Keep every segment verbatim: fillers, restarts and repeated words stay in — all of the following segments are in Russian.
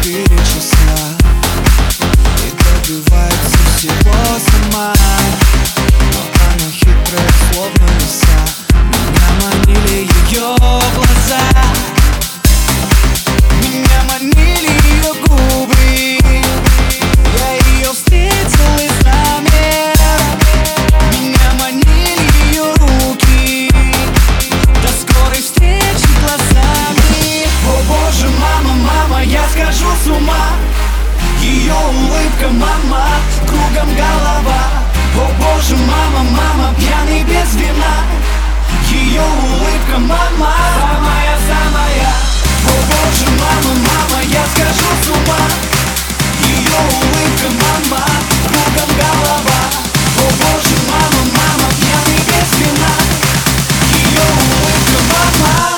четыре часа и добивается всего сама. Но она хитрая, словно лиса. Меня манили ее глаза, меня манили ее губы. Я ее встретил и замер. Меня манили ее руки. До скорой встречи глазами. О боже, мама, мама, я схожу с ума. Ее улыбка, мама, кругом голова. О боже, мама, мама, пьяный без вина. Ее улыбка, мама, самая-самая. О боже, мама, мама, я схожу с ума. Ее улыбка, мама, кругом голова. О боже, мама, мама, пьяный без вина. Ее улыбка, мама.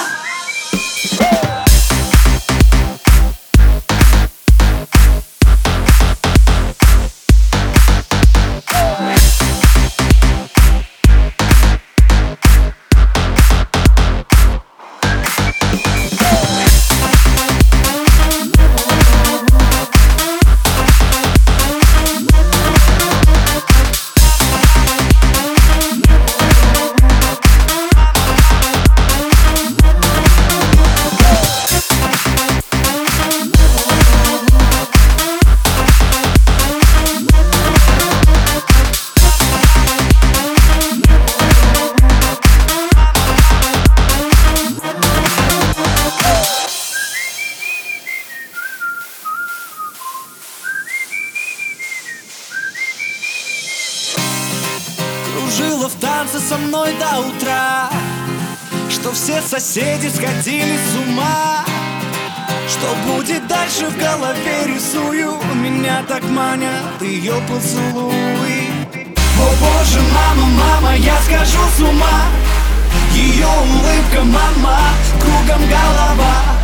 Кружила в танце со мной до утра, что все соседи сходили с ума. Что будет дальше, в голове рисую. Меня так манят ее поцелуи. О боже, мама, мама, я схожу с ума. Ее улыбка, мама, кругом голова.